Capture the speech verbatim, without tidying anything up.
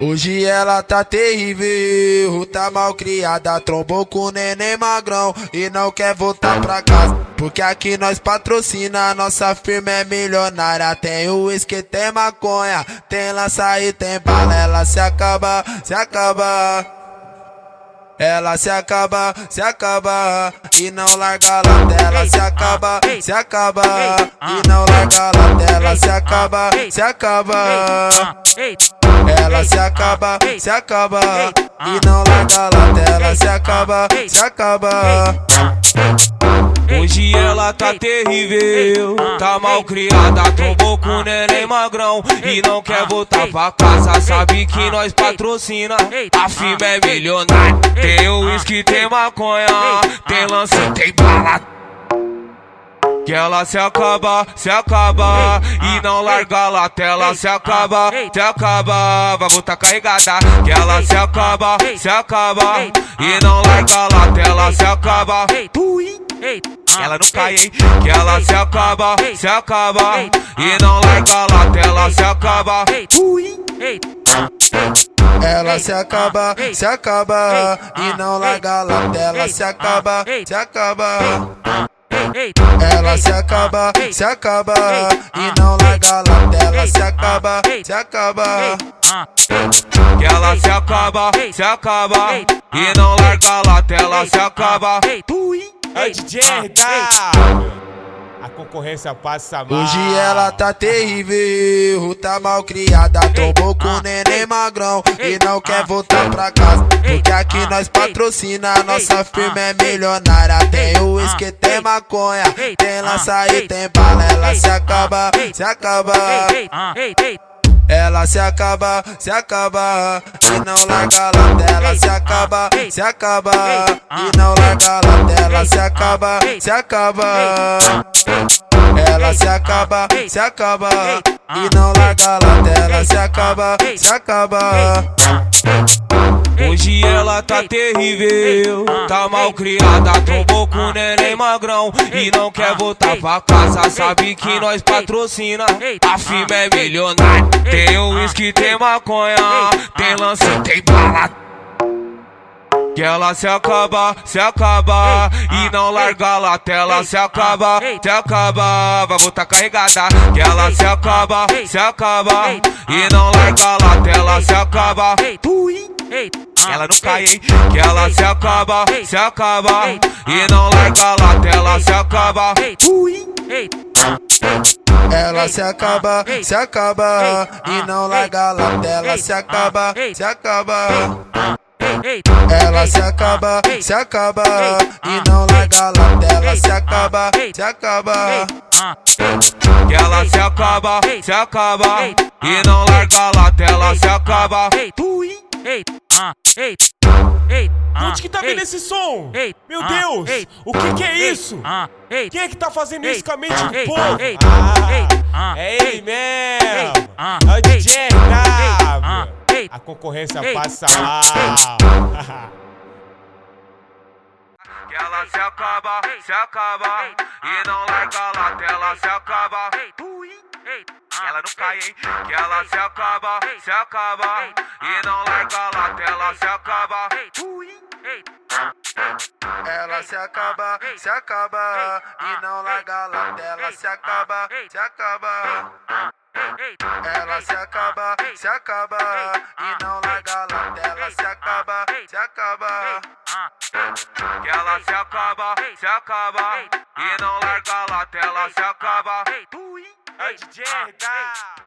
Hoje ela tá terrível, tá mal criada, trombou com o neném magrão e não quer voltar pra casa. Porque aqui nós patrocina, nossa firma é milionária. Tem o uísque, tem maconha, tem lança e tem bala. Ela se acaba, se acaba. Ela se acaba, se acaba e não larga a latela. Se acaba, se acaba e não larga a latela. Se acaba, se acaba. Ela se acaba, se acaba e não larga a latela. Se acaba, se acaba. Hoje ela tá terrível, tá mal criada, trombou com o neném magrão e não quer voltar pra casa. Sabe que nós patrocina, a firma é milionária. Tem o uísque, tem maconha, tem lance, tem bala. Que ela se acaba, se acaba e não larga a latela. Se acaba, se acaba, vai voltar carregada. Que ela se acaba, se acaba e não larga a latela. Se acaba, ela não cai, hein? Que ela se acaba, se acaba e não larga a latela. Se acaba, ela se acaba, se acaba e não larga a latela. Se acaba, se acaba. Ela se acaba, se acaba e não larga a latela. Se acaba, se acaba. Que ela se acaba, se acaba e não larga a latela. Se acaba. É o D J R tá. A concorrência passa mal. Hoje ela tá terrível, tá mal criada, trombou com o neném magrão e não quer voltar pra casa. Porque aqui nós patrocina, nossa firma é milionária. Tem o uísque, tem maconha, tem lança e tem bala. Ela se acaba, se acaba. Ela se acaba, se acaba e não larga a latela. Se acaba, se acaba e não larga a latela. Se acaba, se acaba. Ela se acaba, se acaba e não larga a latela. Se acaba, se acaba. Hoje ela tá terrível, tá mal criada, trombou com o neném magrão e não quer voltar pra casa. Sabe que nós patrocina, a firma é milionária. Tem o uísque, tem maconha, tem lance, tem bala. Que ela se acaba, se acaba e não larga a latela. Se acaba, se acaba, vai voltar carregada. Que ela se acaba, se acaba e não larga a latela. Se acaba, ela não cai, hein? Que ela se acaba, se acaba e não larga a latela. Se acaba. Ela se acaba, se acaba e não larga a latela. Se acaba, se acaba. Ela se acaba, se acaba e não larga a latela. Se acaba, se acaba. Que ela se acaba, se acaba e não larga a latela. Se acaba. Onde que tá vindo esse som? Meu Deus, o que que é isso? Quem é que tá fazendo isso com a mente do povo? Ah, é ele mesmo, é o D J R W. A concorrência passa mal. Que ela se acaba, se acaba e não larga a latela. Se acaba. Ela não cai, hein? Que ela se acaba, se acaba e não larga a latela. Se acaba. Ela se acaba, se acaba e não larga a latela. Se acaba, se acaba. Ela se acaba, se acaba e não larga a latela. Se acaba, se acaba. Que ela se acaba, se acaba e não larga a latela. Se acaba. É o D J R W.